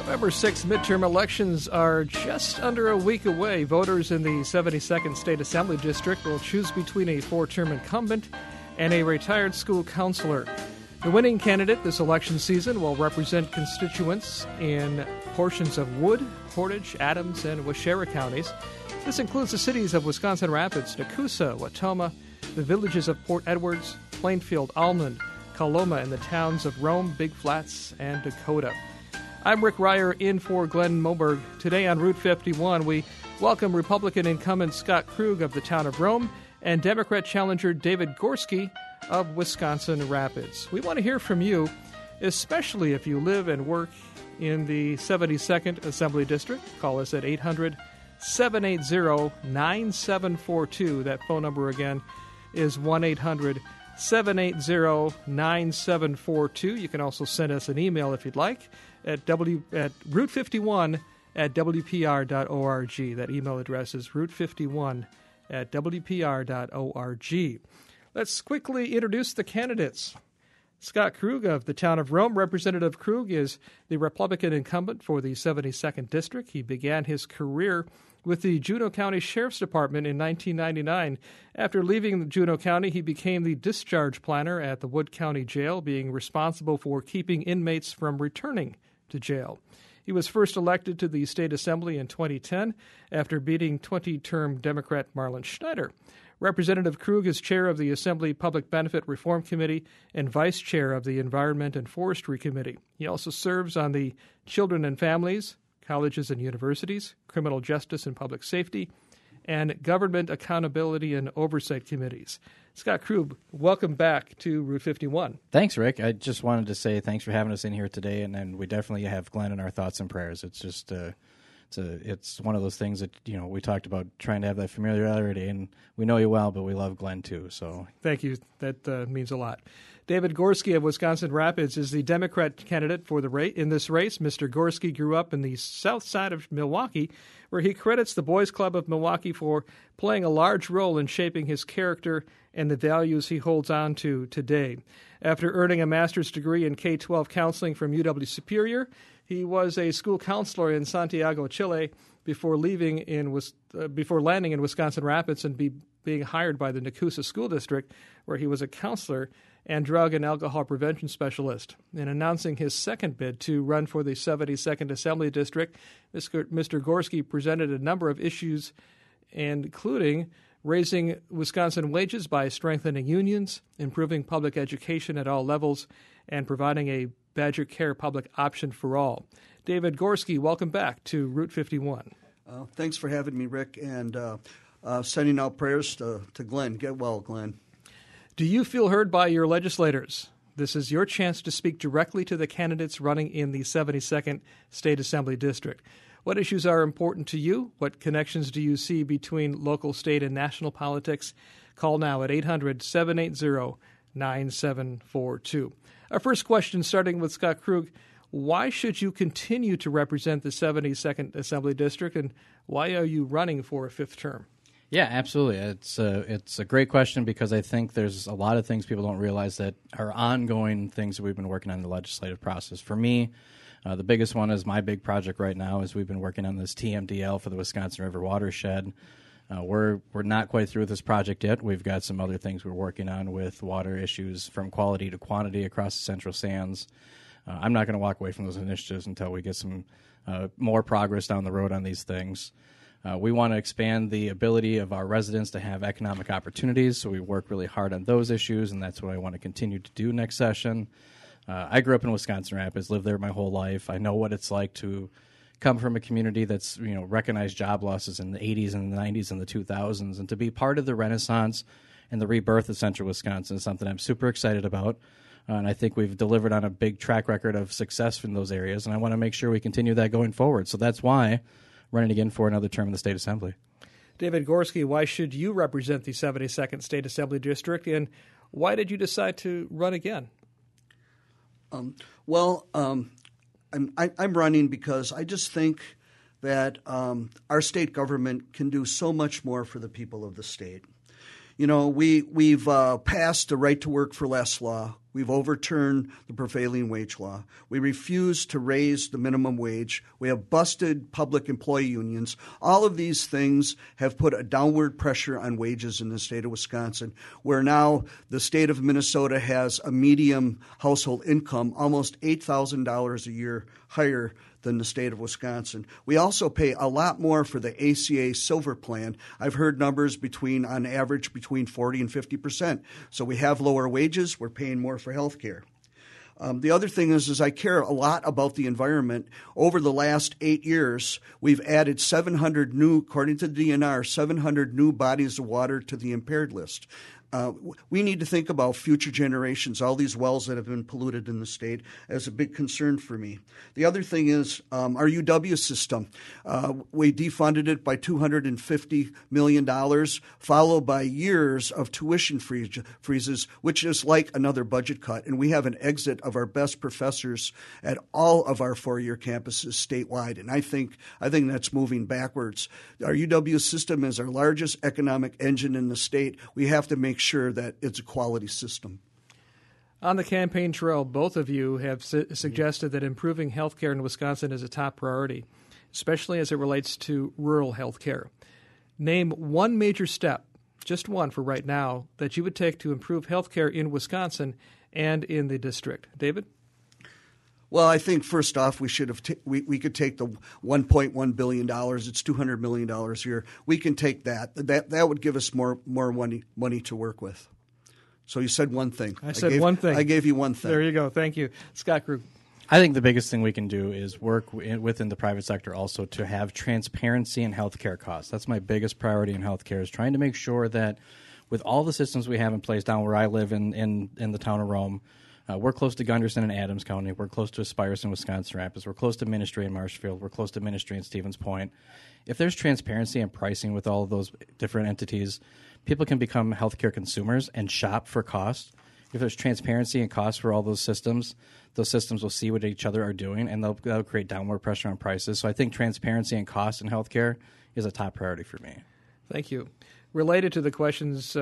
November 6th midterm elections are just under a week away. Voters in the 72nd State Assembly District will choose between a four-term incumbent and a retired school counselor. The winning candidate this election season will represent constituents in portions of Wood, Portage, Adams, and Waushara counties. This includes the cities of Wisconsin Rapids, Nakusa, Wautoma, the villages of Port Edwards, Plainfield, Almond, Coloma, and the towns of Rome, Big Flats, and Dakota. I'm Rick Ryer in for Glenn Moberg. Today on Route 51, we welcome Republican incumbent Scott Krug of the town of Rome and Democrat challenger David Gorski of Wisconsin Rapids. We want to hear from you, especially if you live and work in the 72nd Assembly District. Call us at 800-780-9742. That phone number again is 1-800-780-9742. You can also send us an email if you'd like at route51@wpr.org. That email address is route51@wpr.org. Let's quickly introduce the candidates. Scott Krug of the town of Rome. Representative Krug is the Republican incumbent for the 72nd District. He began his career with the Juneau County Sheriff's Department in 1999. After leaving Juneau County, he became the discharge planner at the Wood County Jail, being responsible for keeping inmates from returning to jail. He was first elected to the State Assembly in 2010 after beating 20-term Democrat Marlon Schneider. Representative Krug is chair of the Assembly Public Benefit Reform Committee and vice chair of the Environment and Forestry Committee. He also serves on the Children and Families, Colleges and Universities, Criminal Justice and Public Safety, and Government Accountability and Oversight Committees. Scott Krug, welcome back to Route 51. Thanks, Rick. I just wanted to say thanks for having us in here today, and we definitely have Glenn in our thoughts and prayers. It's just it's one of those things that, you know, we talked about trying to have that familiarity, and we know you well, but we love Glenn too. So thank you. That means a lot. David Gorski of Wisconsin Rapids is the Democrat candidate for in this race. Mr. Gorski grew up in the south side of Milwaukee, where he credits the Boys Club of Milwaukee for playing a large role in shaping his character and the values he holds on to today. After earning a master's degree in K-12 counseling from UW-Superior, he was a school counselor in Santiago, Chile, before landing in Wisconsin Rapids and being hired by the Nakusa School District, where he was a counselor and drug and alcohol prevention specialist. In announcing his second bid to run for the 72nd Assembly District, Mr. Gorski presented a number of issues, including raising Wisconsin wages by strengthening unions, improving public education at all levels, and providing a Badger Care public option for all. David Gorski, welcome back to Route 51. Thanks for having me, Rick, and sending out prayers to Glenn. Get well, Glenn. Do you feel heard by your legislators? This is your chance to speak directly to the candidates running in the 72nd State Assembly District. What issues are important to you? What connections do you see between local, state, and national politics? Call now at 800-780-9742. Our first question, starting with Scott Krug. Why should you continue to represent the 72nd Assembly District, and why are you running for a fifth term? Yeah, absolutely. It's a great question because I think there's a lot of things people don't realize that are ongoing things that we've been working on in the legislative process. For me, the biggest one is my big project right now is we've been working on this TMDL for the Wisconsin River watershed. We're not quite through with this project yet. We've got some other things we're working on with water issues from quality to quantity across the Central Sands. I'm not going to walk away from those initiatives until we get some more progress down the road on these things. We want to expand the ability of our residents to have economic opportunities, so we work really hard on those issues, and that's what I want to continue to do next session. I grew up in Wisconsin Rapids, lived there my whole life. I know what it's like to come from a community that's, you know, recognized job losses in the 80s and the 90s and the 2000s, and to be part of the renaissance and the rebirth of Central Wisconsin is something I'm super excited about. And I think we've delivered on a big track record of success in those areas, and I want to make sure we continue that going forward. So that's why I'm running again for another term in the State Assembly. David Gorski, why should you represent the 72nd State Assembly District, and why did you decide to run again? I'm running because I just think that our state government can do so much more for the people of the state. You know, we've passed the right to work for less law. We've overturned the prevailing wage law. We refuse to raise the minimum wage. We have busted public employee unions. All of these things have put a downward pressure on wages in the state of Wisconsin, where now the state of Minnesota has a median household income almost $8,000 a year higher than the state of Wisconsin. We also pay a lot more for the ACA Silver Plan. I've heard numbers on average between 40 and 50%. So we have lower wages. We're paying more for health care. The other thing is I care a lot about the environment. Over the last 8 years, we've added 700 new, according to the DNR, 700 new bodies of water to the impaired list. We need to think about future generations, all these wells that have been polluted in the state, as a big concern for me. The other thing is our UW system. We defunded it by $250 million, followed by years of tuition freezes, which is like another budget cut. And we have an exit of our best professors at all of our four-year campuses statewide. And I think that's moving backwards. Our UW system is our largest economic engine in the state. We have to make sure that it's a quality system. On the campaign trail, both of you have suggested that improving health care in Wisconsin is a top priority, especially as it relates to rural health care. Name one major step, just one for right now, that you would take to improve health care in Wisconsin and in the district. David? Well, I think first off, we should have we could take the $1.1 billion. It's $200 million a year. We can take that. That would give us more money to work with. So you said one thing. I said one thing. I gave you one thing. There you go. Thank you. Scott Krug. I think the biggest thing we can do is work within the private sector also to have transparency in healthcare costs. That's my biggest priority in healthcare, is trying to make sure that with all the systems we have in place down where I live in the town of Rome, we're close to Gunderson and Adams County. We're close to Aspirus and Wisconsin Rapids. We're close to Ministry and Marshfield. We're close to Ministry and Stevens Point. If there's transparency and pricing with all of those different entities, people can become healthcare consumers and shop for cost. If there's transparency and cost for all those systems will see what each other are doing, and that'll create downward pressure on prices. So I think transparency and cost in healthcare is a top priority for me. Thank you. Related to the questions,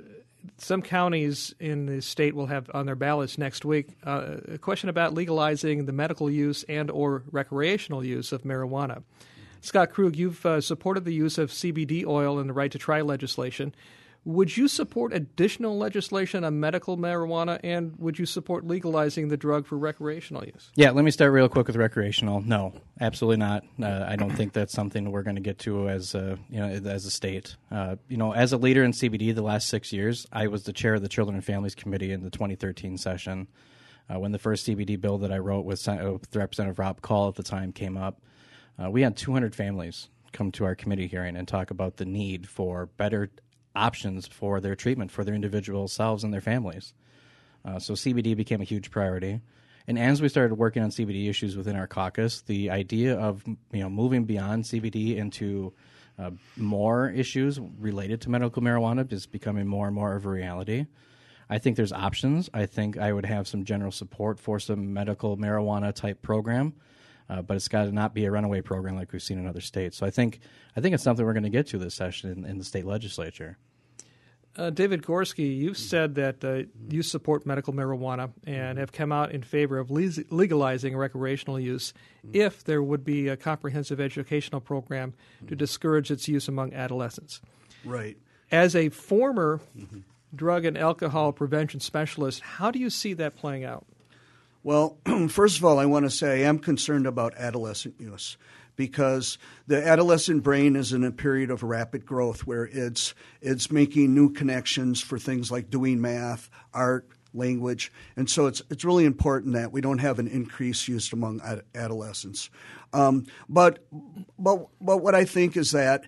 some counties in the state will have on their ballots next week a question about legalizing the medical use and or recreational use of marijuana. Scott Krug, you've supported the use of CBD oil in the right to try legislation. Would you support additional legislation on medical marijuana, and would you support legalizing the drug for recreational use? Yeah, let me start real quick with recreational. No, absolutely not. I don't think that's something we're going to get to as a state. As a leader in CBD the last 6 years, I was the chair of the Children and Families Committee in the 2013 session when the first CBD bill that I wrote with Representative Rob Call at the time came up. We had 200 families come to our committee hearing and talk about the need for better options for their treatment for their individual selves and their families. So CBD became a huge priority. And as we started working on CBD issues within our caucus, the idea of moving beyond CBD into more issues related to medical marijuana is becoming more and more of a reality. I think there's options. I think I would have some general support for some medical marijuana type program. But it's got to not be a runaway program like we've seen in other states. So I think it's something we're going to get to this session in the state legislature. David Gorski, you've said that you support medical marijuana and have come out in favor of legalizing recreational use if there would be a comprehensive educational program to discourage its use among adolescents. Right. As a former drug and alcohol prevention specialist, how do you see that playing out? Well, first of all, I want to say I am concerned about adolescent use because the adolescent brain is in a period of rapid growth where it's making new connections for things like doing math, art, language. And so it's really important that we don't have an increased use among adolescents. But what I think is that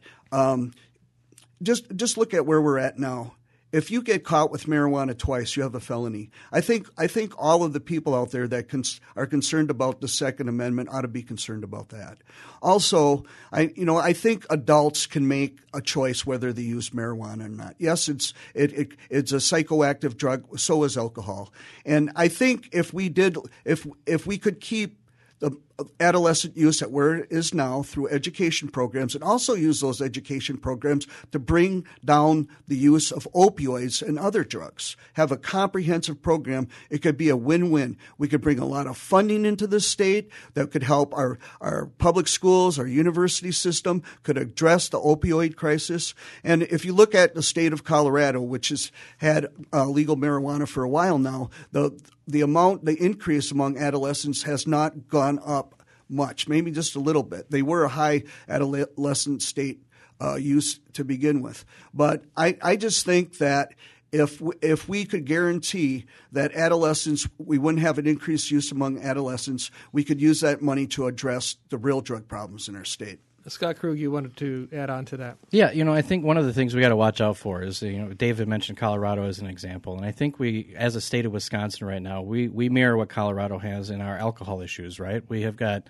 just look at where we're at now. If you get caught with marijuana twice, you have a felony. I think all of the people out there that are concerned about the Second Amendment ought to be concerned about that. Also, I think adults can make a choice whether they use marijuana or not. Yes, it's a psychoactive drug. So is alcohol. And I think if we could keep adolescent use at where it is now through education programs, and also use those education programs to bring down the use of opioids and other drugs. Have a comprehensive program. It could be a win-win. We could bring a lot of funding into the state that could help our public schools, our university system, could address the opioid crisis. And if you look at the state of Colorado, which has had legal marijuana for a while now, the increase among adolescents has not gone up much, maybe just a little bit. They were a high adolescent state use to begin with. But I just think that if we could guarantee that adolescents, we wouldn't have an increased use among adolescents, we could use that money to address the real drug problems in our state. Scott Krug, you wanted to add on to that. Yeah, I think one of the things we got to watch out for is, David mentioned Colorado as an example, and I think we, as a state of Wisconsin right now, we mirror what Colorado has in our alcohol issues, right? We have got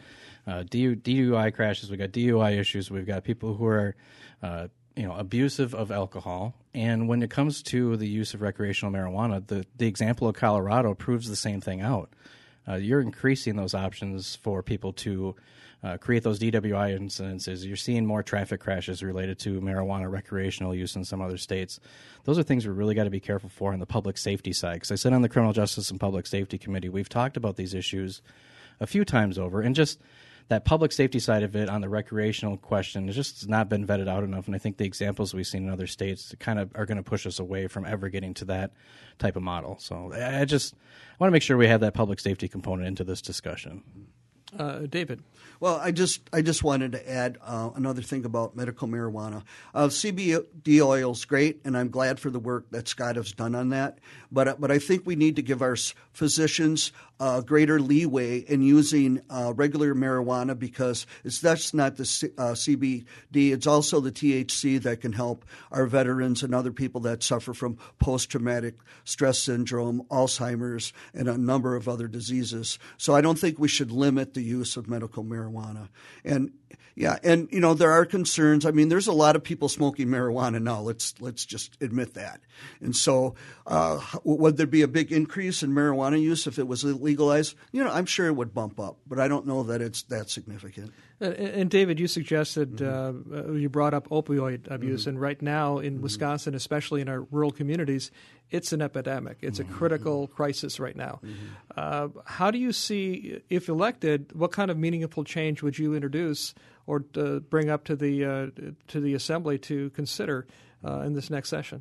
DUI crashes, we've got DUI issues, we've got people who are, abusive of alcohol, and when it comes to the use of recreational marijuana, the example of Colorado proves the same thing out. You're increasing those options for people to create those DWI incidences. You're seeing more traffic crashes related to marijuana recreational use in some other states. Those are things we really got to be careful for on the public safety side. Because I sit on the Criminal Justice and Public Safety Committee. We've talked about these issues a few times over, and just that public safety side of it on the recreational question has just not been vetted out enough. And I think the examples we've seen in other states kind of are going to push us away from ever getting to that type of model. So I want to make sure we have that public safety component into this discussion. David. Well, I just wanted to add another thing about medical marijuana. CBD oil is great, and I'm glad for the work that Scott has done on that. But I think we need to give our physicians greater leeway in using regular marijuana, because that's not the CBD. It's also the THC that can help our veterans and other people that suffer from post-traumatic stress syndrome, Alzheimer's, and a number of other diseases. So I don't think we should limit the use of medical marijuana. And there are concerns. I mean, there's a lot of people smoking marijuana now. Let's just admit that. And so, would there be a big increase in marijuana use if it was legalized? I'm sure it would bump up, but I don't know that it's that significant. And David, you suggested you brought up opioid abuse, and right now in Wisconsin, especially in our rural communities, it's an epidemic. It's a critical crisis right now. How do you see, if elected, what kind of meaningful change would you introduce or bring up to the Assembly to consider in this next session?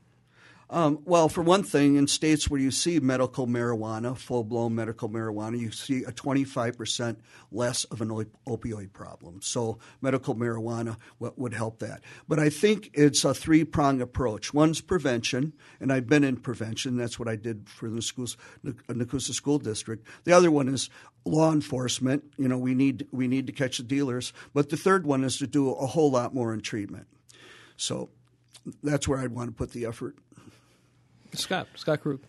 Well, for one thing, in states where you see medical marijuana, full-blown medical marijuana, you see a 25% less of an opioid problem. So medical marijuana would help that. But I think it's a three-pronged approach. One's prevention, and I've been in prevention. That's what I did for the Nacusa School District. The other one is law enforcement. We need to catch the dealers. But the third one is to do a whole lot more in treatment. So that's where I'd want to put the effort. Scott Krug.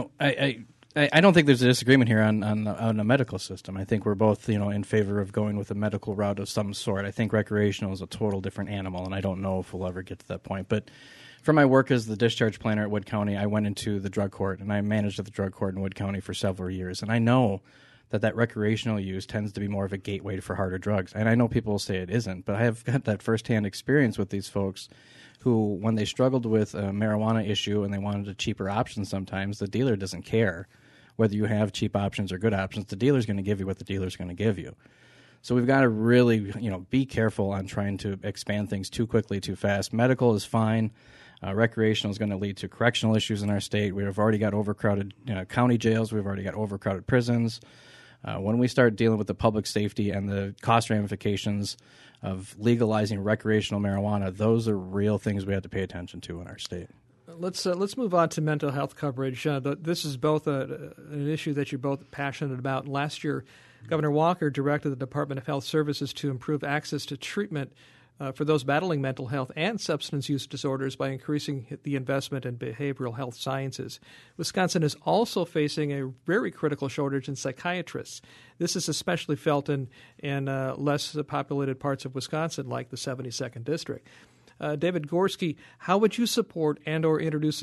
I don't think there's a disagreement here on a medical system. I think we're both in favor of going with a medical route of some sort. I think recreational is a total different animal, and I don't know if we'll ever get to that point. But for my work as the discharge planner at Wood County, I went into the drug court, and I managed at the drug court in Wood County for several years. And I know that recreational use tends to be more of a gateway for harder drugs. And I know people will say it isn't, but I have got that firsthand experience with these folks who, when they struggled with a marijuana issue and they wanted a cheaper option sometimes, the dealer doesn't care whether you have cheap options or good options. The dealer's going to give you what the dealer's going to give you. So we've got to really, be careful on trying to expand things too quickly, too fast. Medical is fine. Recreational is going to lead to correctional issues in our state. We've already got overcrowded county jails. We've already got overcrowded prisons. When we start dealing with the public safety and the cost ramifications of legalizing recreational marijuana, those are real things we have to pay attention to in our state. Let's move on to mental health coverage. This is both an issue that you're both passionate about. Last year, Governor Walker directed the Department of Health Services to improve access to treatment for those battling mental health and substance use disorders by increasing the investment in behavioral health sciences. Wisconsin is also facing a very critical shortage in psychiatrists. This is especially felt in less populated parts of Wisconsin, like the 72nd District. David Gorski, how would you support and or introduce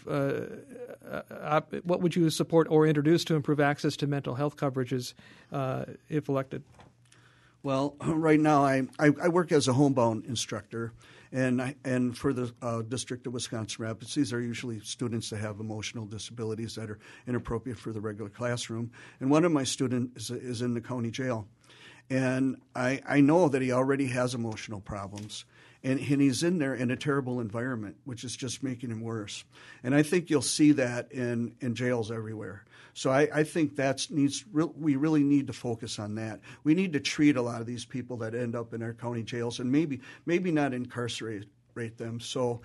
what would you support or introduce to improve access to mental health coverages if elected? Well, right now I work as a homebound instructor, and for the District of Wisconsin Rapids, these are usually students that have emotional disabilities that are inappropriate for the regular classroom. And one of my students is in the county jail. And I know that he already has emotional problems. And he's in there in a terrible environment, which is just making him worse. And I think you'll see that in jails everywhere. So I think we really need to focus on that. We need to treat a lot of these people that end up in our county jails and maybe not incarcerate them. So,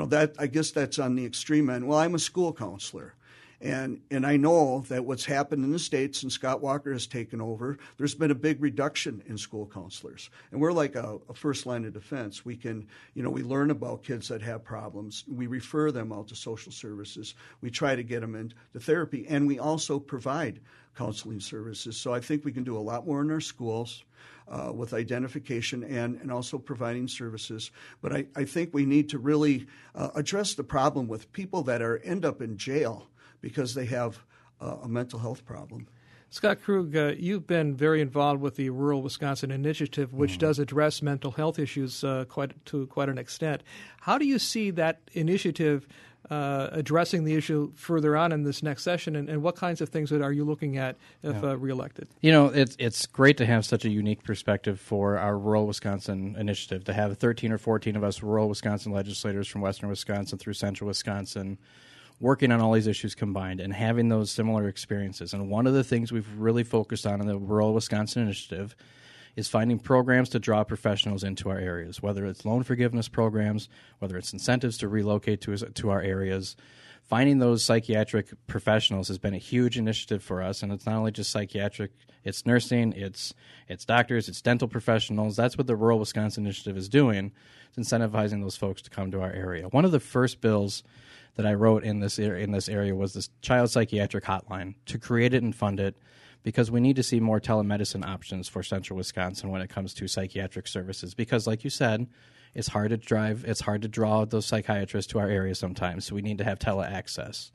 I guess that's on the extreme end. Well, I'm a school counselor. And I know that what's happened in the state since Scott Walker has taken over, there's been a big reduction in school counselors. And we're like a first line of defense. We can, we learn about kids that have problems. We refer them out to social services. We try to get them into therapy. And we also provide counseling services. So I think we can do a lot more in our schools with identification and also providing services. But I think we need to really address the problem with people that end up in jail because they have a mental health problem. Scott Krug, you've been very involved with the Rural Wisconsin Initiative, which does address mental health issues to quite an extent. How do you see that initiative addressing the issue further on in this next session, and what kinds of things are you looking at if reelected? It's great to have such a unique perspective for our Rural Wisconsin Initiative, to have 13 or 14 of us rural Wisconsin legislators from western Wisconsin through central Wisconsin working on all these issues combined and having those similar experiences. And one of the things we've really focused on in the Rural Wisconsin Initiative is finding programs to draw professionals into our areas, whether it's loan forgiveness programs, whether it's incentives to relocate to our areas. Finding those psychiatric professionals has been a huge initiative for us, and it's not only just psychiatric, it's nursing, it's doctors, it's dental professionals. That's what the Rural Wisconsin Initiative is doing. It's incentivizing those folks to come to our area. One of the first bills that I wrote in this area was this child psychiatric hotline, to create it and fund it, because we need to see more telemedicine options for central Wisconsin when it comes to psychiatric services. Because, like you said, it's hard to draw those psychiatrists to our area sometimes. So we need to have tele-access.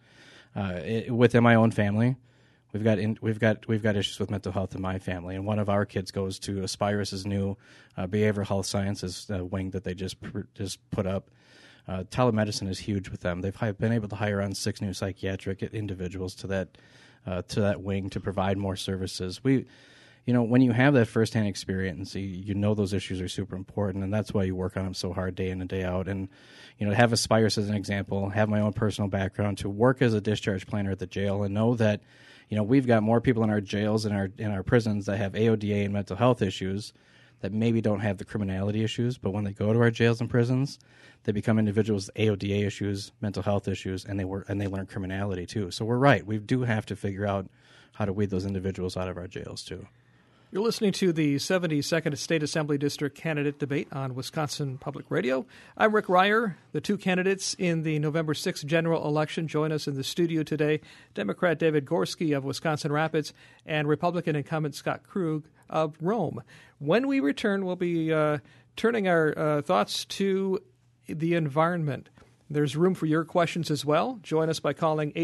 Within my own family, we've got issues with mental health in my family, and one of our kids goes to Aspirus's new behavioral health sciences wing that they just put up. Telemedicine is huge with them. They've been able to hire on 6 new psychiatric individuals to that wing to provide more services. When you have that firsthand experience, you know those issues are super important, and that's why you work on them so hard day in and day out. And have Aspirus as an example, have my own personal background to work as a discharge planner at the jail, and know that we've got more people in our jails and in our prisons that have AODA and mental health issues that maybe don't have the criminality issues, but when they go to our jails and prisons, they become individuals with AODA issues, mental health issues, and they learn criminality too. So we're right. We do have to figure out how to weed those individuals out of our jails too. You're listening to the 72nd State Assembly District candidate debate on Wisconsin Public Radio. I'm Rick Ryer. The 2 candidates in the November 6th general election join us in the studio today, Democrat David Gorski of Wisconsin Rapids and Republican incumbent Scott Krug of Rome. When we return, we'll be turning our thoughts to the environment. There's room for your questions as well. Join us by calling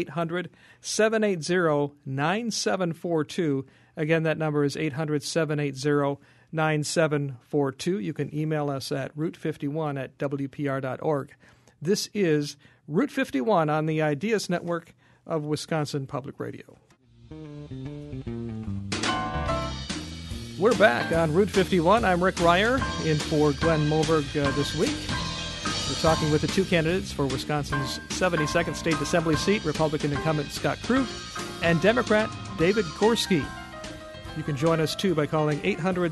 800-780-9742. Again, that number is 800-780-9742. You can email us at route51@wpr.org. This is Route 51 on the Ideas Network of Wisconsin Public Radio. We're back on Route 51. I'm Rick Ryer, in for Glenn Moberg this week. We're talking with the 2 candidates for Wisconsin's 72nd State Assembly seat, Republican incumbent Scott Krug and Democrat David Gorski. You can join us, too, by calling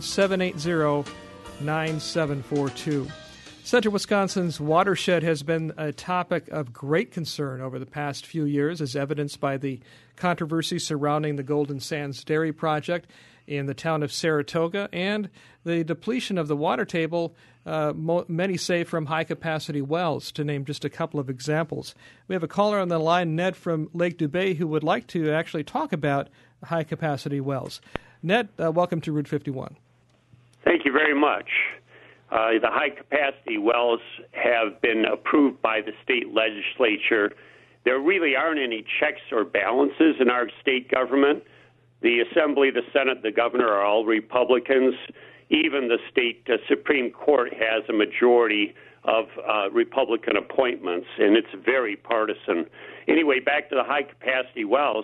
800-780-9742. Central Wisconsin's watershed has been a topic of great concern over the past few years, as evidenced by the controversy surrounding the Golden Sands Dairy Project in the town of Saratoga and the depletion of the water table, many say from high-capacity wells, to name just a couple of examples. We have a caller on the line, Ned from Lake Dubay, who would like to actually talk about high-capacity wells. Ned, welcome to Route 51. Thank you very much. The high-capacity wells have been approved by the state legislature. There really aren't any checks or balances in our state government. The Assembly, the Senate, the governor are all Republicans. Even the state Supreme Court has a majority of Republican appointments, and it's very partisan. Anyway, back to the high-capacity wells.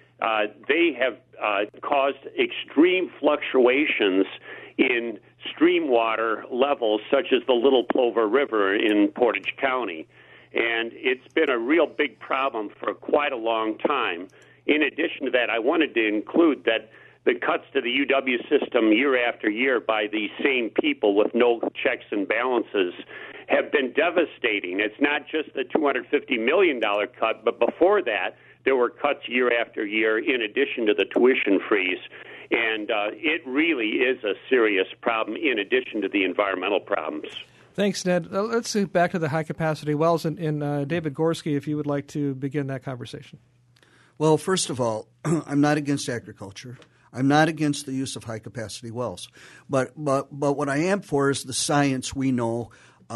They have caused extreme fluctuations in stream water levels, such as the Little Plover River in Portage County. And it's been a real big problem for quite a long time. In addition to that, I wanted to include that the cuts to the UW system year after year by these same people with no checks and balances have been devastating. It's not just the $250 million cut, but before that, there were cuts year after year in addition to the tuition freeze. And it really is a serious problem in addition to the environmental problems. Thanks, Ned. Let's get back to the high-capacity wells. And David Gorski, if you would like to begin that conversation. Well, first of all, I'm not against agriculture. I'm not against the use of high-capacity wells. But what I am for is the science we know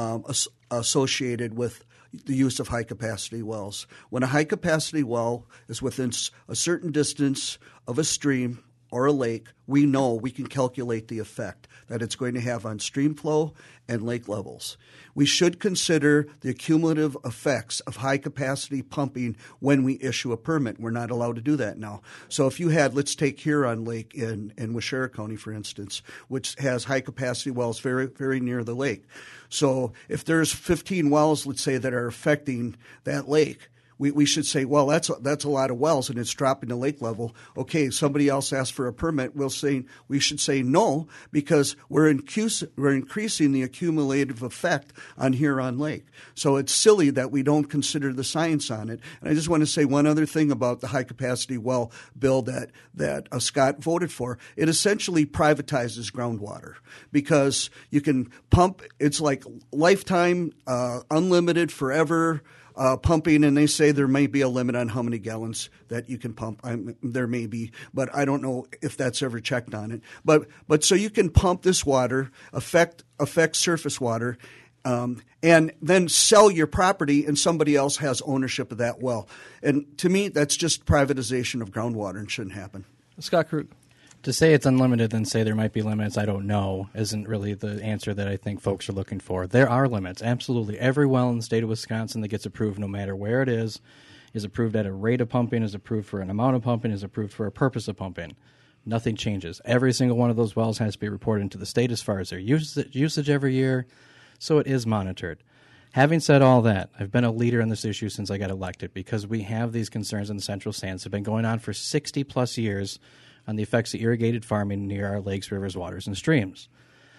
associated with the use of high-capacity wells. When a high-capacity well is within a certain distance of a stream or a lake, we know we can calculate the effect that it's going to have on stream flow and lake levels. We should consider the cumulative effects of high-capacity pumping when we issue a permit. We're not allowed to do that now. So if you had, let's take Huron Lake in Waushara County, for instance, which has high-capacity wells very, very near the lake. So if there's 15 wells, let's say, that are affecting that lake, we should say, well, that's a lot of wells, and it's dropping the lake level. Okay, somebody else asked for a permit. We should say no, because we're increasing the accumulative effect on Huron Lake. So it's silly that we don't consider the science on it. And I just want to say one other thing about the high-capacity well bill that Scott voted for. It essentially privatizes groundwater because you can pump. It's like lifetime, unlimited, forever pumping, and they say there may be a limit on how many gallons that you can pump. There may be, but I don't know if that's ever checked on it. But so you can pump this water, affect surface water, and then sell your property, and somebody else has ownership of that well. And to me, that's just privatization of groundwater and shouldn't happen. Scott Krug. To say it's unlimited and say there might be limits, I don't know, isn't really the answer that I think folks are looking for. There are limits, absolutely. Every well in the state of Wisconsin that gets approved, no matter where it is approved at a rate of pumping, is approved for an amount of pumping, is approved for a purpose of pumping. Nothing changes. Every single one of those wells has to be reported into the state as far as their usage every year, so it is monitored. Having said all that, I've been a leader on this issue since I got elected because we have these concerns in the Central Sands. They've been going on for 60-plus years on the effects of irrigated farming near our lakes, rivers, waters, and streams.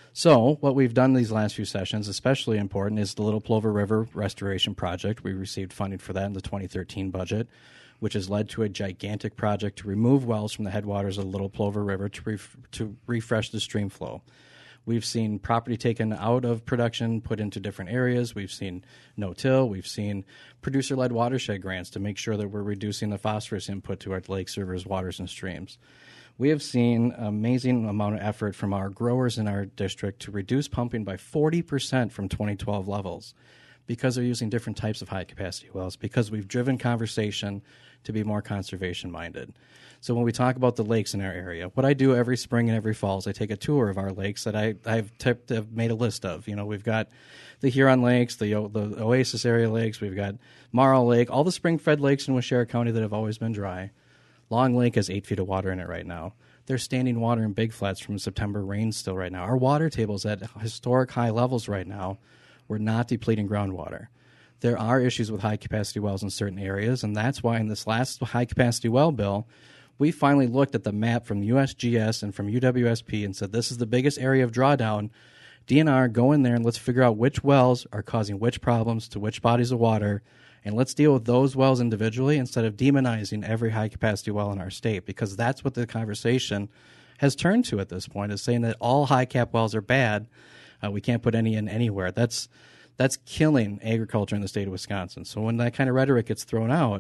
So what we've done these last few sessions, especially important, is the Little Plover River Restoration Project. We received funding for that in the 2013 budget, which has led to a gigantic project to remove wells from the headwaters of the Little Plover River to refresh the stream flow. We've seen property taken out of production, put into different areas. We've seen no-till. We've seen producer-led watershed grants to make sure that we're reducing the phosphorus input to our lakes, rivers, waters, and streams. We have seen an amazing amount of effort from our growers in our district to reduce pumping by 40% from 2012 levels because they're using different types of high-capacity wells, because we've driven conversation to be more conservation-minded. So when we talk about the lakes in our area, what I do every spring and every fall is I take a tour of our lakes that I've made a list of. You know, we've got the Huron Lakes, the Oasis area lakes, we've got Marl Lake, all the spring-fed lakes in Waushara County that have always been dry. Long Lake has 8 feet of water in it right now. There's standing water in Big Flats from September rain still right now. Our water table's at historic high levels right now. We're not depleting groundwater. There are issues with high-capacity wells in certain areas, and that's why in this last high-capacity well bill, we finally looked at the map from USGS and from UWSP and said, this is the biggest area of drawdown. DNR, go in there and let's figure out which wells are causing which problems to which bodies of water, and let's deal with those wells individually instead of demonizing every high-capacity well in our state, because that's what the conversation has turned to at this point, is saying that all high-cap wells are bad. We can't put any in anywhere. That's killing agriculture in the state of Wisconsin. So when that kind of rhetoric gets thrown out,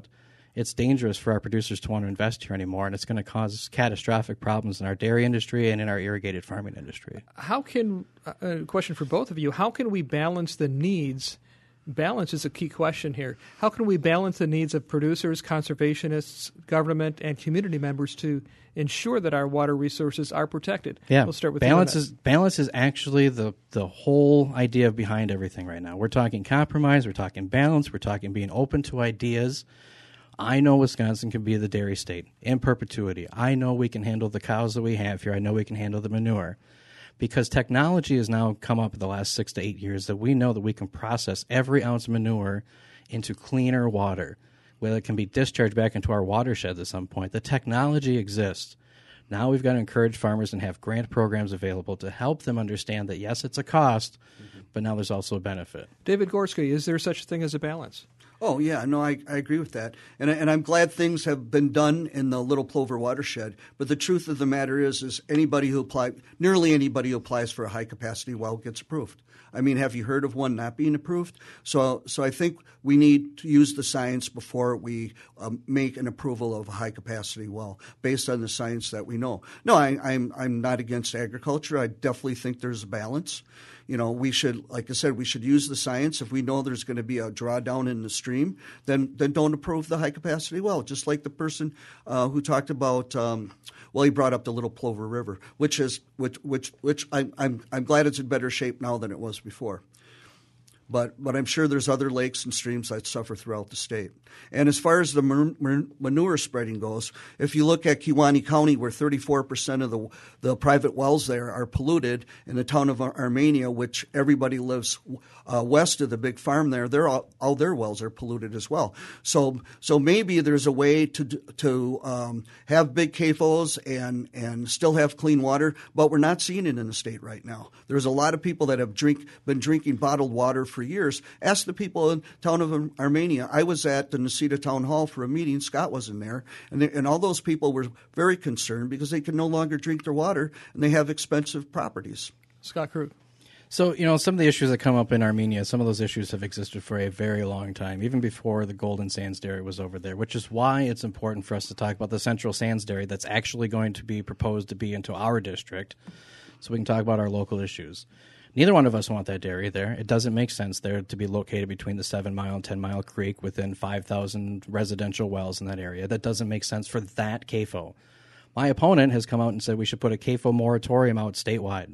it's dangerous for our producers to want to invest here anymore, and it's going to cause catastrophic problems in our dairy industry and in our irrigated farming industry. How can, a question for both of you, how can we balance the needs? Balance is a key question here. How can we balance the needs of producers, conservationists, government, and community members to ensure that our water resources are protected? Yeah, we'll start with balance is actually the whole idea behind everything right now. We're talking compromise, we're talking balance, we're talking being open to ideas. I know Wisconsin can be the dairy state in perpetuity. I know we can handle the cows that we have here. I know we can handle the manure. Because technology has now come up in the last 6 to 8 years that we know that we can process every ounce of manure into cleaner water, where it can be discharged back into our watersheds at some point. The technology exists. Now we've got to encourage farmers and have grant programs available to help them understand that, yes, it's a cost, but now there's also a benefit. David Gorski, is there such a thing as a balance? Oh, yeah. No, I agree with that. And I'm glad things have been done in the Little Plover watershed. But the truth of the matter is nearly anybody who applies for a high-capacity well gets approved. I mean, have you heard of one not being approved? So I think we need to use the science before we make an approval of a high-capacity well based on the science that we know. No, I'm not against agriculture. I definitely think there's a balance. You know, we should, like I said, we should use the science. If we know there's going to be a drawdown in the stream, then don't approve the high-capacity well. Just like the person who talked about, he brought up the Little Plover River, which I'm glad it's in better shape now than it was before. But I'm sure there's other lakes and streams that suffer throughout the state. And as far as the manure spreading goes, if you look at Kewaunee County, where 34% of the private wells there are polluted, in the town of Armenia, which everybody lives west of the big farm there, all their wells are polluted as well. So maybe there's a way to have big CAFOs and still have clean water, but we're not seeing it in the state right now. There's a lot of people that have been drinking bottled water for years. Ask the people in the town of Armenia. I was at the Necedah Town Hall for a meeting. Scott wasn't there. And all those people were very concerned because they can no longer drink their water and they have expensive properties. Scott Krug. So, some of the issues that come up in Armenia, some of those issues have existed for a very long time, even before the Golden Sands Dairy was over there, which is why it's important for us to talk about the Central Sands Dairy that's actually going to be proposed to be into our district, so we can talk about our local issues. Neither one of us want that dairy there. It doesn't make sense there to be located between the 7-mile and 10-mile creek within 5,000 residential wells in that area. That doesn't make sense for that CAFO. My opponent has come out and said we should put a CAFO moratorium out statewide.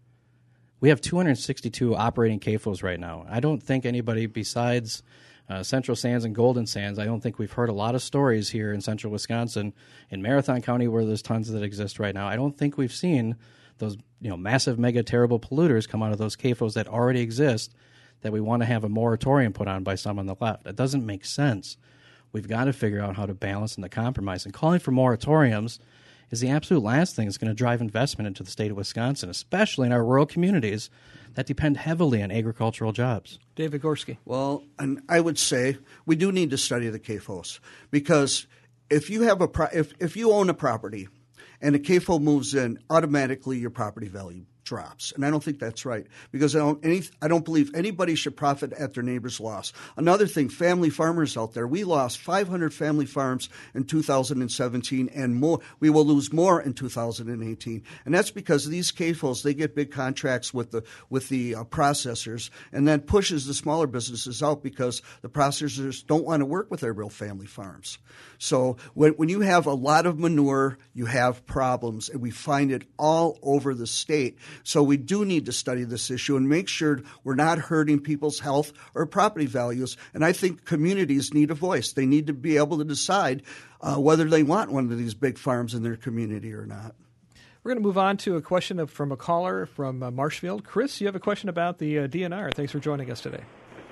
We have 262 operating CAFOs right now. I don't think anybody besides Central Sands and Golden Sands, I don't think we've heard a lot of stories here in central Wisconsin, in Marathon County where there's tons that exist right now. I don't think we've seen those massive, mega, terrible polluters come out of those CAFOs that already exist that we want to have a moratorium put on by some on the left. That doesn't make sense. We've got to figure out how to balance and to compromise. And calling for moratoriums is the absolute last thing that's going to drive investment into the state of Wisconsin, especially in our rural communities that depend heavily on agricultural jobs. David Gorski. Well, and I would say we do need to study the CAFOs, because if you have if you own a property and a CAFO moves in, automatically your property value drops. And I don't think that's right, because I don't believe anybody should profit at their neighbor's loss. Another thing, family farmers out there, we lost 500 family farms in 2017 and more. We will lose more in 2018. And that's because these CAFOs, they get big contracts with the processors, and that pushes the smaller businesses out because the processors don't want to work with their real family farms. So when you have a lot of manure, you have problems, and we find it all over the state. So we do need to study this issue and make sure we're not hurting people's health or property values. And I think communities need a voice. They need to be able to decide whether they want one of these big farms in their community or not. We're going to move on to a question from a caller from Marshfield. Chris, you have a question about the DNR. Thanks for joining us today.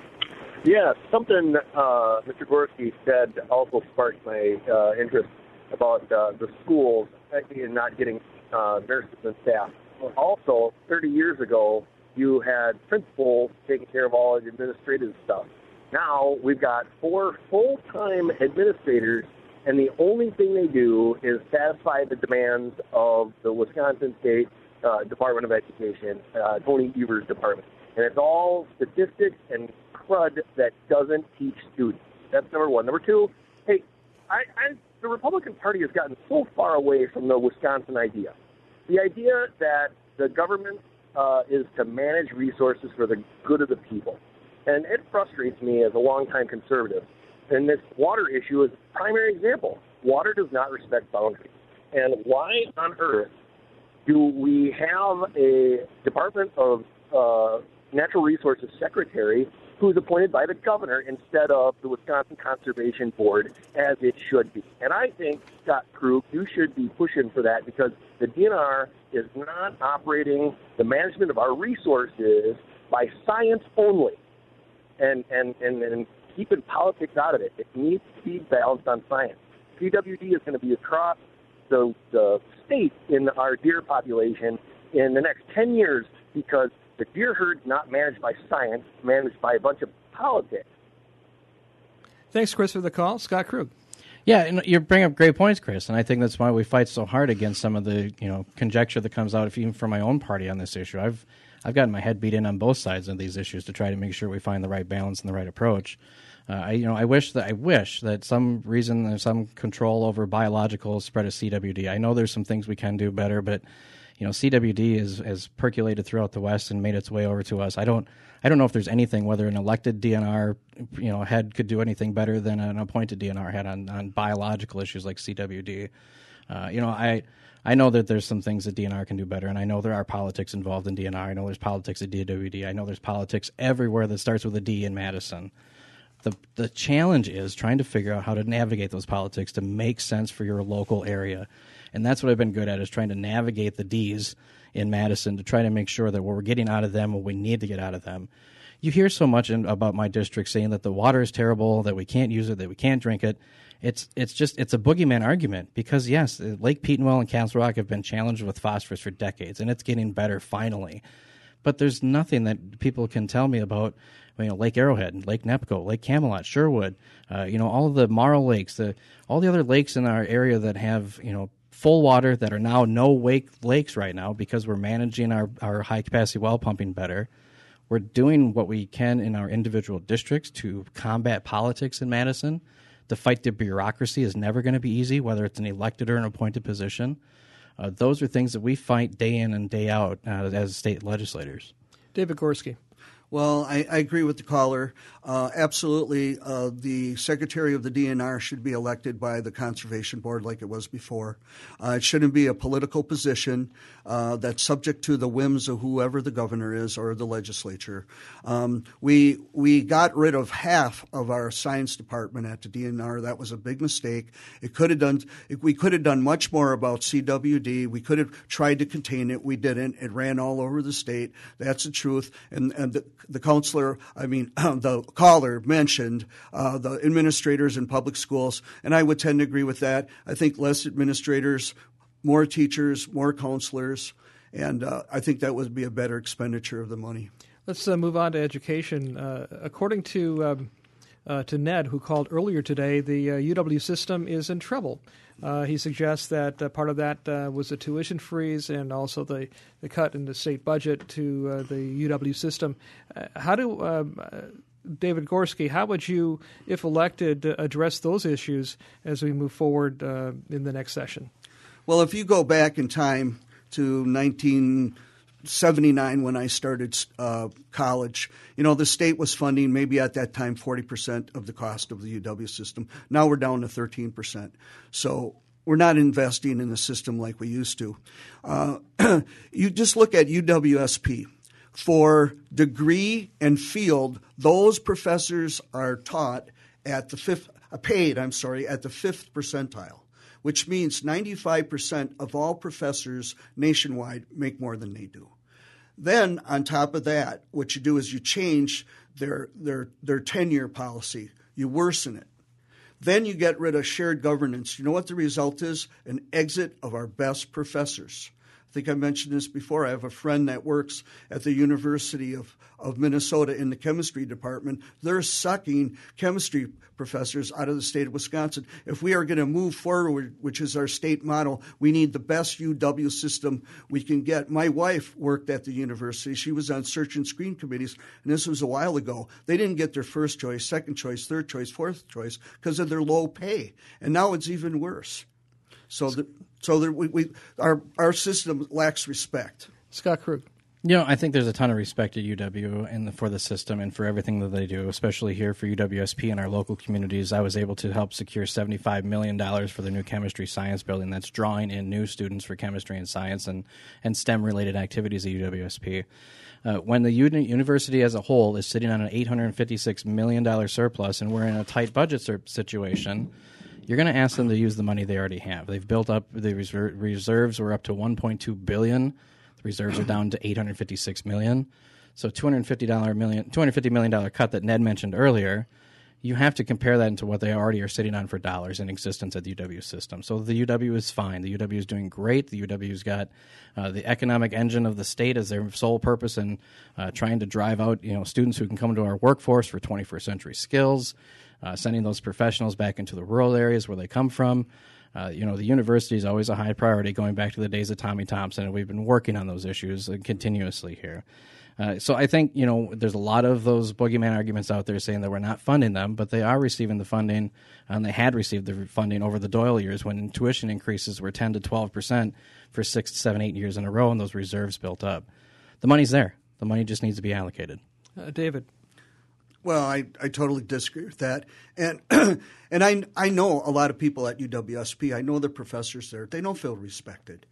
Yeah, something Mr. Gorski said also sparked my interest about the schools and not getting nurses and staff. Also, 30 years ago, you had principals taking care of all the administrative stuff. Now we've got 4 full-time administrators, and the only thing they do is satisfy the demands of the Wisconsin State Department of Education, Tony Evers' department. And it's all statistics and crud that doesn't teach students. That's number one. Number two, hey, the Republican Party has gotten so far away from the Wisconsin idea. The idea that the government is to manage resources for the good of the people. And it frustrates me as a longtime conservative. And this water issue is a primary example. Water does not respect boundaries. And why on earth do we have a Department of Natural Resources Secretary who's appointed by the governor instead of the Wisconsin Conservation Board, as it should be? And I think, Scott Krug, you should be pushing for that, because the DNR is not operating the management of our resources by science only and keeping politics out of it. It needs to be balanced on science. CWD is going to be across the state in our deer population in the next 10 years, because the deer herd's not managed by science, managed by a bunch of politics. Thanks, Chris, for the call. Scott Krug. Yeah, and you bring up great points, Chris, and I think that's why we fight so hard against some of the conjecture that comes out even from my own party on this issue. I've gotten my head beat in on both sides of these issues to try to make sure we find the right balance and the right approach. I wish that some reason there's some control over biological spread of CWD. I know there's some things we can do better, but CWD has percolated throughout the West and made its way over to us. I don't know if there's anything, whether an elected DNR head could do anything better than an appointed DNR head on biological issues like CWD. I know that there's some things that DNR can do better, and I know there are politics involved in DNR. I know there's politics at DWD. I know there's politics everywhere that starts with a D in Madison. The challenge is trying to figure out how to navigate those politics to make sense for your local area. And that's what I've been good at, is trying to navigate the Ds in Madison to try to make sure that what we're getting out of them, what we need to get out of them. You hear so much about my district saying that the water is terrible, that we can't use it, that we can't drink it. It's a boogeyman argument, because, yes, Lake Petenwell and Castle Rock have been challenged with phosphorus for decades, and it's getting better finally. But there's nothing that people can tell me about Lake Arrowhead, Lake Nepco, Lake Camelot, Sherwood, all of the Marl Lakes, all the other lakes in our area that have, full water, that are now no-wake lakes right now because we're managing our high-capacity well pumping better. We're doing what we can in our individual districts to combat politics in Madison. To fight the bureaucracy is never going to be easy, whether it's an elected or an appointed position. Those are things that we fight day in and day out as state legislators. David Gorski. Well, I agree with the caller. Absolutely, the Secretary of the DNR should be elected by the Conservation Board like it was before. It shouldn't be a political position that's subject to the whims of whoever the governor is or the legislature. We got rid of half of our science department at the DNR. That was a big mistake. We could have done much more about CWD. We could have tried to contain it. We didn't. It ran all over the state. That's the truth. And the caller mentioned the administrators in public schools, and I would tend to agree with that. I think less administrators, more teachers, more counselors, and I think that would be a better expenditure of the money. Let's move on to education. According to Ned, who called earlier today, the UW system is in trouble. He suggests that part of that was a tuition freeze and also the cut in the state budget to the UW system. David Gorski, how would you, if elected, address those issues as we move forward in the next session? Well, if you go back in time to 1979 when I started college, the state was funding maybe at that time 40% of the cost of the UW system. Now we're down to 13%. So we're not investing in the system like we used to. You just look at UWSP. For degree and field, those professors are paid at the fifth percentile, which means 95% of all professors nationwide make more than they do. Then, on top of that, what you do is you change their tenure policy. You worsen it. Then you get rid of shared governance. You know what the result is? An exit of our best professors. think I mentioned this before. I have a friend that works at the University of Minnesota in the chemistry department. They're sucking chemistry professors out of the state of Wisconsin. If we are going to move forward, which is our state model, we need the best UW system we can get. My wife worked at the university. She was on search and screen committees, and this was a while ago. They didn't get their first choice, second choice, third choice, fourth choice because of their low pay. And now it's even worse. Our system lacks respect. Scott Krug. I think there's a ton of respect at UW and for the system and for everything that they do, especially here for UWSP and our local communities. I was able to help secure $75 million for the new chemistry science building that's drawing in new students for chemistry and science and STEM-related activities at UWSP. When the university as a whole is sitting on an $856 million surplus and we're in a tight budget situation, you're going to ask them to use the money they already have. They've built up the reserves were up to $1.2 billion. Reserves are down to $856 million. So $250 million cut that Ned mentioned earlier, you have to compare that into what they already are sitting on for dollars in existence at the UW system. So the UW is fine. The UW is doing great. The UW's got the economic engine of the state as their sole purpose in trying to drive out students who can come to our workforce for 21st century skills, sending those professionals back into the rural areas where they come from. The university is always a high priority going back to the days of Tommy Thompson, and we've been working on those issues continuously here. So I think, there's a lot of those boogeyman arguments out there saying that we're not funding them, but they are receiving the funding, and they had received the funding over the Doyle years when tuition increases were 10 to 12% for 6 to 7, 8 years in a row, and those reserves built up. The money's there. The money just needs to be allocated. David. Well, I totally disagree with that, and I know a lot of people at UWSP. I know the professors there. They don't feel respected,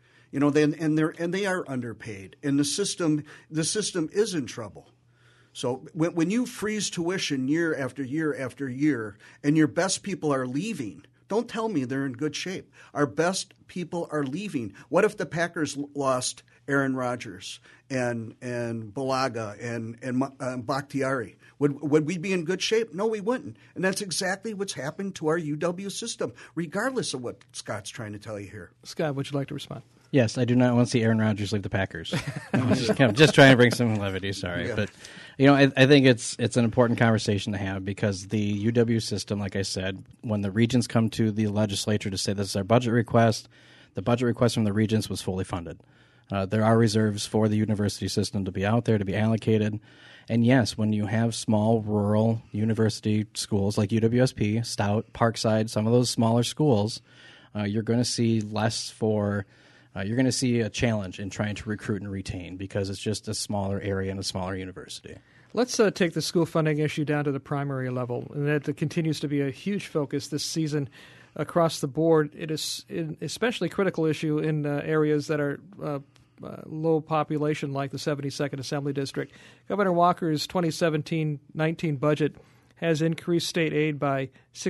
they are underpaid, and the system is in trouble. So when you freeze tuition year after year after year, and your best people are leaving, don't tell me they're in good shape. Our best people are leaving. What if the Packers lost Aaron Rodgers and Balaga and Bakhtiari? Would we be in good shape? No, we wouldn't. And that's exactly what's happened to our UW system, regardless of what Scott's trying to tell you here. Scott, would you like to respond? Yes, I do not want to see Aaron Rodgers leave the Packers. I'm just trying to bring some levity, sorry. Yeah. But, I think it's an important conversation to have because the UW system, like I said, when the regions come to the legislature to say this is our budget request, the budget request from the regions was fully funded. There are reserves for the university system to be out there, to be allocated. And yes, when you have small rural university schools like UWSP, Stout, Parkside, some of those smaller schools, you're going to see you're going to see a challenge in trying to recruit and retain because it's just a smaller area and a smaller university. Let's take the school funding issue down to the primary level, and that continues to be a huge focus this season across the board. It is an especially critical issue in areas that are low population like the 72nd Assembly District. Governor Walker's 2017-19 budget has increased state aid by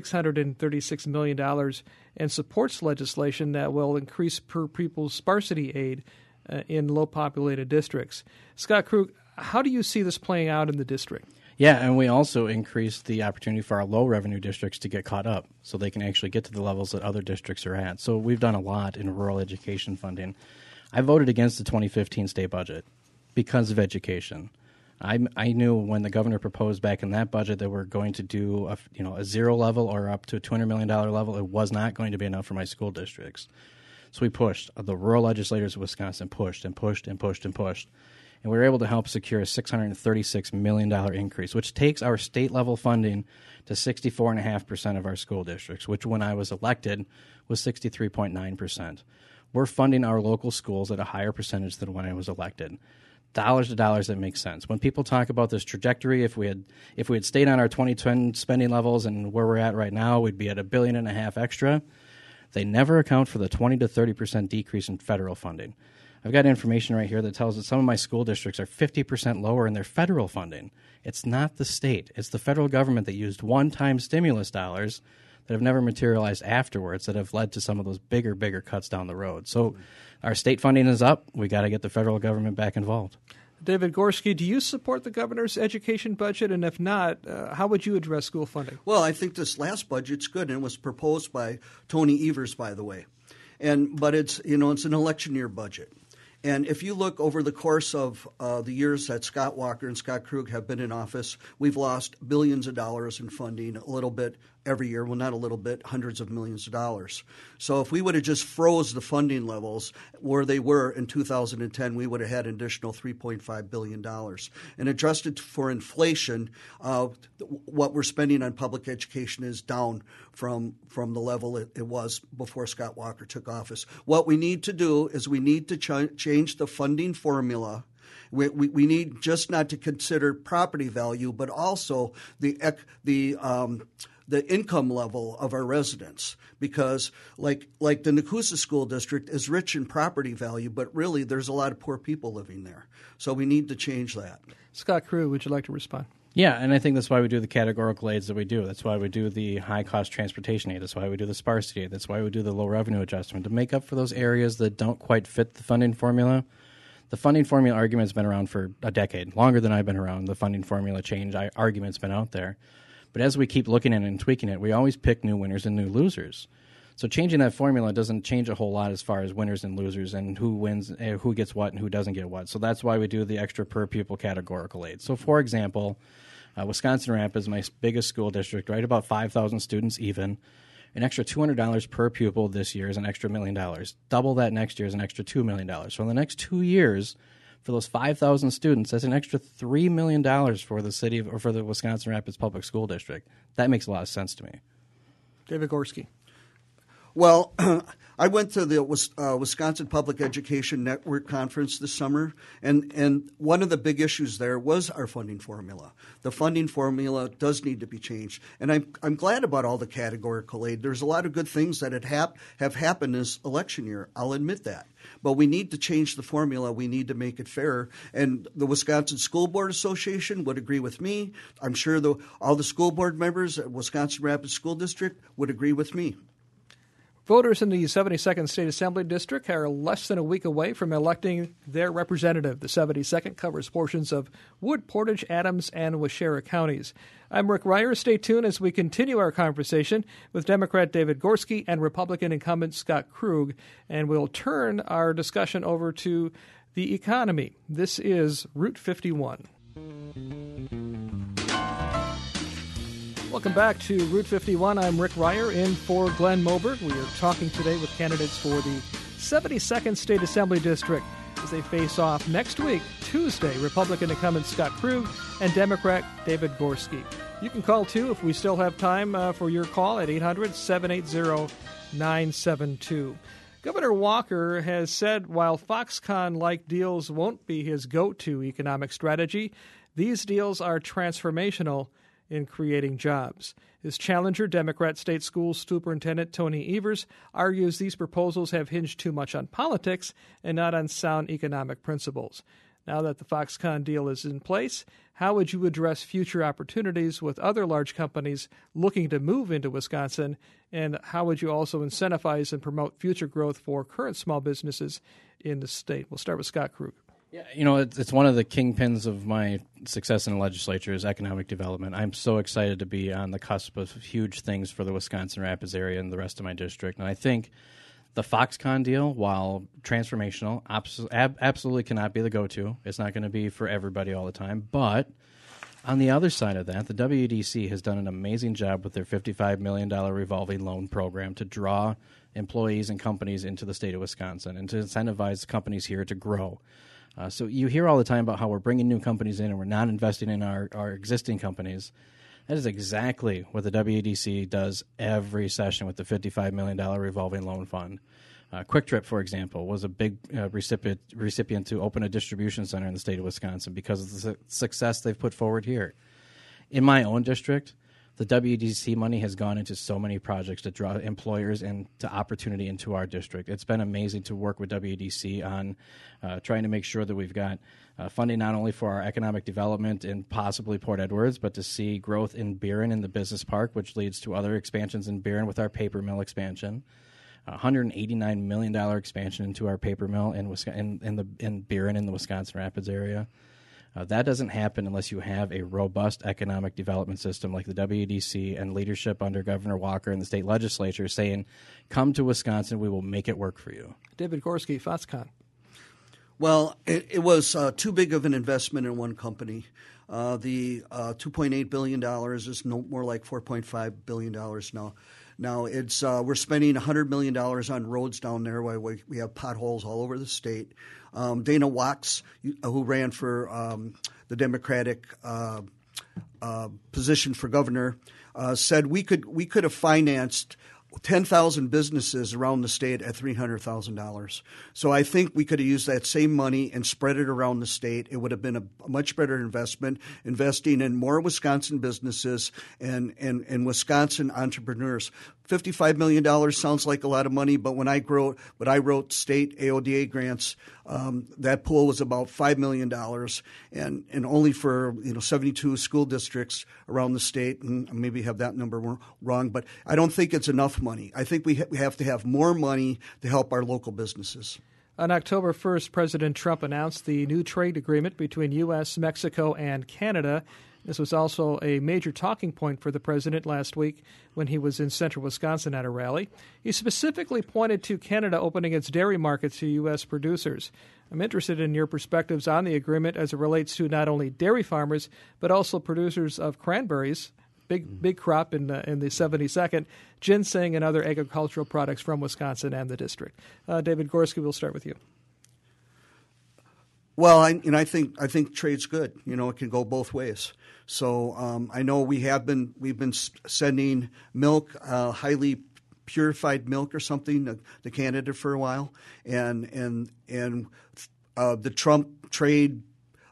$636 million and supports legislation that will increase per pupil sparsity aid in low-populated districts. Scott Krug, how do you see this playing out in the district? Yeah, and we also increased the opportunity for our low-revenue districts to get caught up so they can actually get to the levels that other districts are at. So we've done a lot in rural education funding. I voted against the 2015 state budget because of education. I knew when the governor proposed back in that budget that we're going to do a zero level or up to a $200 million level, it was not going to be enough for my school districts. So we pushed. The rural legislators of Wisconsin pushed and pushed and pushed and pushed. And we were able to help secure a $636 million increase, which takes our state-level funding to 64.5% of our school districts, which when I was elected was 63.9%. We're funding our local schools at a higher percentage than when I was elected. Dollars to dollars, that makes sense. When people talk about this trajectory, if we had stayed on our 2010 spending levels and where we're at right now, we'd be at $1.5 billion extra. They never account for the 20 to 30% decrease in federal funding. I've got information right here that tells that some of my school districts are 50% lower in their federal funding. It's not the state. It's the federal government that used one-time stimulus dollars that have never materialized afterwards that have led to some of those bigger cuts down the road. So our state funding is up. We got to get the federal government back involved. David Gorski, do you support the governor's education budget? And if not, how would you address school funding? Well, I think this last budget's good, and it was proposed by Tony Evers, by the way. But it's an election year budget. And if you look over the course of the years that Scott Walker and Scott Krug have been in office, we've lost billions of dollars in funding, a little bit every year. Well, not a little bit, hundreds of millions of dollars. So if we would have just froze the funding levels where they were in 2010, we would have had an additional $3.5 billion. And adjusted for inflation, what we're spending on public education is down from the level it was before Scott Walker took office. What we need to do is we need to change the funding formula. We need just not to consider property value, but also the income level of our residents, because like the Nakusa School District is rich in property value, but really there's a lot of poor people living there. So we need to change that. Scott Krug, would you like to respond? Yeah, and I think that's why we do the categorical aids that we do. That's why we do the high-cost transportation aid. That's why we do the sparsity aid. That's why we do the low-revenue adjustment, to make up for those areas that don't quite fit the funding formula. The funding formula argument has been around for a decade, longer than I've been around. The funding formula change argument's been out there. But as we keep looking at it and tweaking it, we always pick new winners and new losers. So changing that formula doesn't change a whole lot as far as winners and losers and who wins, who gets what, and who doesn't get what. So that's why we do the extra per pupil categorical aid. So, for example, Wisconsin Rapids, my biggest school district, right about 5,000 students even. An extra $200 per pupil this year is an extra $1 million. Double that next year is an extra $2 million. So in the next 2 years, for those 5,000 students, that's an extra $3 million for the city or for the Wisconsin Rapids Public School District. That makes a lot of sense to me. David Gorski. Well, I went to the Wisconsin Public Education Network Conference this summer, and one of the big issues there was our funding formula. The funding formula does need to be changed, and I'm glad about all the categorical aid. There's a lot of good things that have happened this election year. I'll admit that. But we need to change the formula. We need to make it fairer. And the Wisconsin School Board Association would agree with me. I'm sure all the school board members at Wisconsin Rapids School District would agree with me. Voters in the 72nd State Assembly District are less than a week away from electing their representative. The 72nd covers portions of Wood, Portage, Adams, and Waushara counties. I'm Rick Ryer. Stay tuned as we continue our conversation with Democrat David Gorski and Republican incumbent Scott Krug, and we'll turn our discussion over to the economy. This is Route 51. Welcome back to Route 51. I'm Rick Ryer in for Glenn Moberg. We are talking today with candidates for the 72nd State Assembly District as they face off next week, Tuesday, Republican incumbent Scott Krug and Democrat David Gorski. You can call, too, if we still have time for your call at 800-780-972. Governor Walker has said while Foxconn-like deals won't be his go-to economic strategy, these deals are transformational in creating jobs. His challenger, Democrat State School Superintendent Tony Evers, argues these proposals have hinged too much on politics and not on sound economic principles. Now that the Foxconn deal is in place, how would you address future opportunities with other large companies looking to move into Wisconsin? And how would you also incentivize and promote future growth for current small businesses in the state? We'll start with Scott Krug. Yeah, it's one of the kingpins of my success in the legislature is economic development. I'm so excited to be on the cusp of huge things for the Wisconsin Rapids area and the rest of my district. And I think the Foxconn deal, while transformational, absolutely cannot be the go-to. It's not going to be for everybody all the time. But on the other side of that, the WEDC has done an amazing job with their $55 million revolving loan program to draw employees and companies into the state of Wisconsin and to incentivize companies here to grow. So you hear all the time about how we're bringing new companies in and we're not investing in our existing companies. That is exactly what the WEDC does every session with the $55 million revolving loan fund. Quick Trip, for example, was a big recipient to open a distribution center in the state of Wisconsin because of the success they've put forward here. In my own district, the WEDC money has gone into so many projects to draw employers and to opportunity into our district. It's been amazing to work with WEDC on trying to make sure that we've got funding not only for our economic development in possibly Port Edwards, but to see growth in Buren in the business park, which leads to other expansions in Buren with our paper mill expansion. $189 million expansion into our paper mill in Buren in the Wisconsin Rapids area. That doesn't happen unless you have a robust economic development system like the WEDC and leadership under Governor Walker and the state legislature saying, come to Wisconsin, we will make it work for you. David Gorski, Foxconn. Well, it was too big of an investment in one company. The $2.8 billion is no more like $4.5 billion now. Now it's we're spending $100 million on roads down there. While we have potholes all over the state. Dana Wachs, who ran for the Democratic position for governor, said we could have financed 10,000 businesses around the state at $300,000. So I think we could have used that same money and spread it around the state. It would have been a much better investment, investing in more Wisconsin businesses and Wisconsin entrepreneurs. $55 million sounds like a lot of money, but when I wrote state AODA grants, that pool was about $5 million, and only for 72 school districts around the state. And maybe have that number wrong, but I don't think it's enough money. I think we have to have more money to help our local businesses. On October 1st, President Trump announced the new trade agreement between U.S., Mexico, and Canada. This was also a major talking point for the president last week when he was in central Wisconsin at a rally. He specifically pointed to Canada opening its dairy markets to U.S. producers. I'm interested in your perspectives on the agreement as it relates to not only dairy farmers, but also producers of cranberries, big crop in the 72nd, ginseng, and other agricultural products from Wisconsin and the district. David Gorski, we'll start with you. Well, I think trade's good. It can go both ways. So I know we've been sending milk, highly purified milk or something to Canada for a while, and the Trump trade.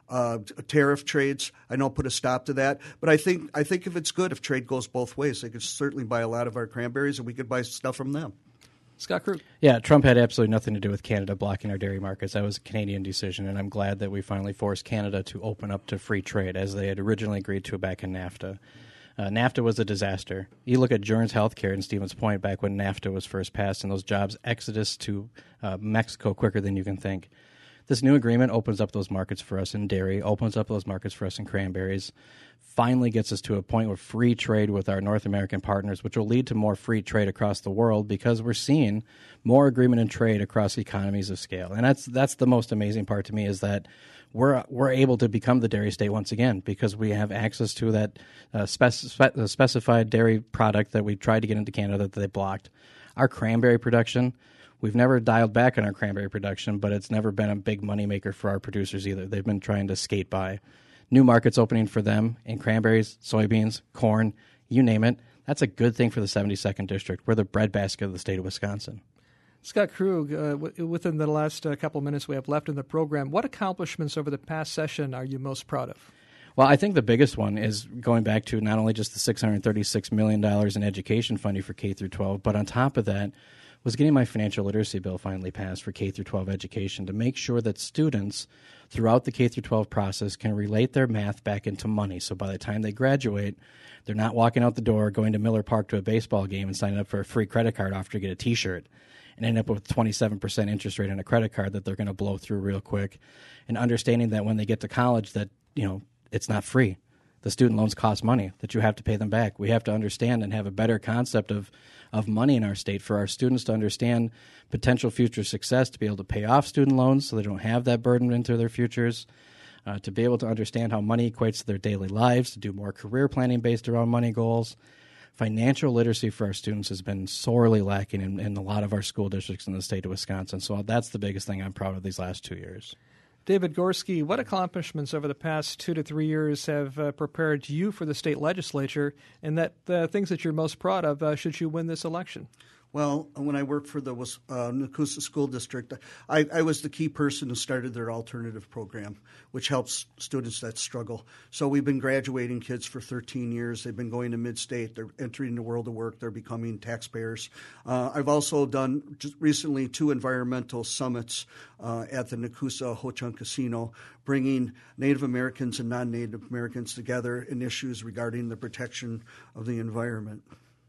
Tariff trades, I know, put a stop to that. But I think if it's good, if trade goes both ways, they could certainly buy a lot of our cranberries, and we could buy stuff from them. Scott Krug. Yeah, Trump had absolutely nothing to do with Canada blocking our dairy markets. That was a Canadian decision, and I'm glad that we finally forced Canada to open up to free trade, as they had originally agreed to back in NAFTA. NAFTA was a disaster. You look at Journeys Healthcare in Stevens Point back when NAFTA was first passed, and those jobs exodus to Mexico quicker than you can think. This new agreement opens up those markets for us in dairy, opens up those markets for us in cranberries, finally gets us to a point where free trade with our North American partners, which will lead to more free trade across the world because we're seeing more agreement and trade across economies of scale. And that's the most amazing part to me, is that we're able to become the dairy state once again because we have access to that specified dairy product that we tried to get into Canada that they blocked. Our cranberry production, we've never dialed back on our cranberry production, but it's never been a big moneymaker for our producers either. They've been trying to skate by. New markets opening for them in cranberries, soybeans, corn, you name it. That's a good thing for the 72nd District. We're the breadbasket of the state of Wisconsin. Scott Krug, within the last couple of minutes we have left in the program, what accomplishments over the past session are you most proud of? Well, I think the biggest one is going back to not only just the $636 million in education funding for K through 12, but on top of that, was getting my financial literacy bill finally passed for K through 12 education to make sure that students throughout the K through 12 process can relate their math back into money. So by the time they graduate, they're not walking out the door, going to Miller Park to a baseball game and signing up for a free credit card after you get a T-shirt and end up with 27% interest rate on a credit card that they're going to blow through real quick, and understanding that when they get to college that, it's not free. The student loans cost money, that you have to pay them back. We have to understand and have a better concept of money in our state for our students to understand potential future success, to be able to pay off student loans so they don't have that burden into their futures, to be able to understand how money equates to their daily lives, to do more career planning based around money goals. Financial literacy for our students has been sorely lacking in a lot of our school districts in the state of Wisconsin. So that's the biggest thing I'm proud of these last 2 years. David Gorski, what accomplishments over the past 2 to 3 years have prepared you for the state legislature, and the things that you're most proud of should you win this election? Well, when I worked for the Nakusa School District, I was the key person who started their alternative program, which helps students that struggle. So we've been graduating kids for 13 years. They've been going to mid-state. They're entering the world of work. They're becoming taxpayers. I've also done just recently 2 environmental summits at the Nakusa Ho-Chunk Casino, bringing Native Americans and non-Native Americans together in issues regarding the protection of the environment.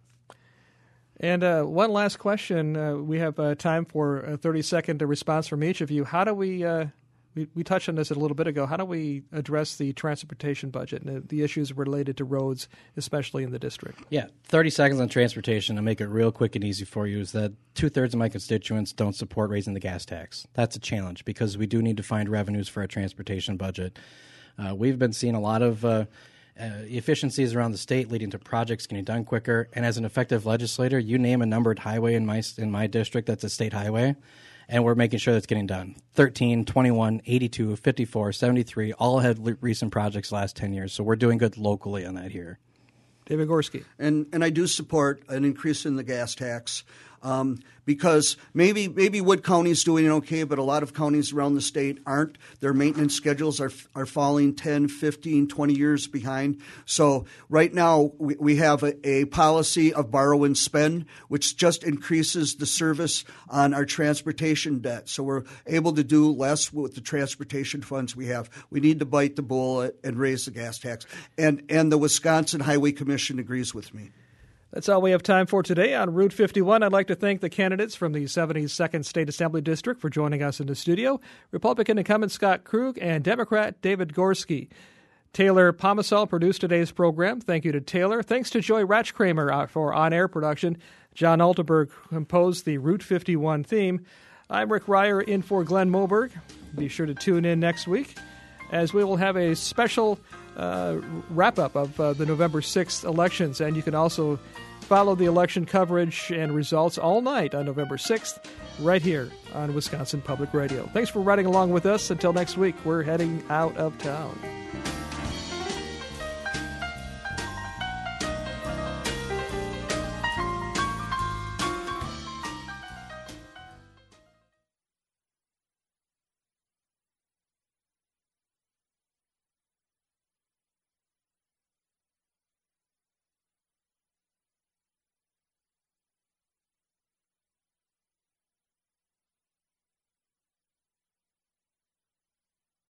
And one last question. We have time for a 30-second response from each of you. How do we we touched on this a little bit ago. How do we address the transportation budget and the issues related to roads, especially in the district? Yeah, 30 seconds on transportation to make it real quick and easy for you is that 2/3 of my constituents don't support raising the gas tax. That's a challenge because we do need to find revenues for our transportation budget. We've been seeing a lot of efficiencies around the state leading to projects getting done quicker. And as an effective legislator, you name a numbered highway in my district that's a state highway, and we're making sure that's getting done. 13, 21, 82, 54, 73, all had recent projects last 10 years. So we're doing good locally on that here. David Gorski. And I do support an increase in the gas tax because maybe Wood County's doing okay, but a lot of counties around the state aren't. Their maintenance schedules are falling 10, 15, 20 years behind. So right now we have a policy of borrow and spend, which just increases the service on our transportation debt. So we're able to do less with the transportation funds we have. We need to bite the bullet and raise the gas tax. And the Wisconsin Highway Commission agrees with me. That's all we have time for today on Route 51. I'd like to thank the candidates from the 72nd State Assembly District for joining us in the studio, Republican incumbent Scott Krug and Democrat David Gorski. Taylor Pomisall produced today's program. Thank you to Taylor. Thanks to Joy Ratchkramer for on-air production. John Altenberg composed the Route 51 theme. I'm Rick Ryer in for Glenn Moberg. Be sure to tune in next week as we will have a special wrap-up of the November 6th elections, and you can also follow the election coverage and results all night on November 6th right here on Wisconsin Public Radio. Thanks for riding along with us. Until next week, we're heading out of town.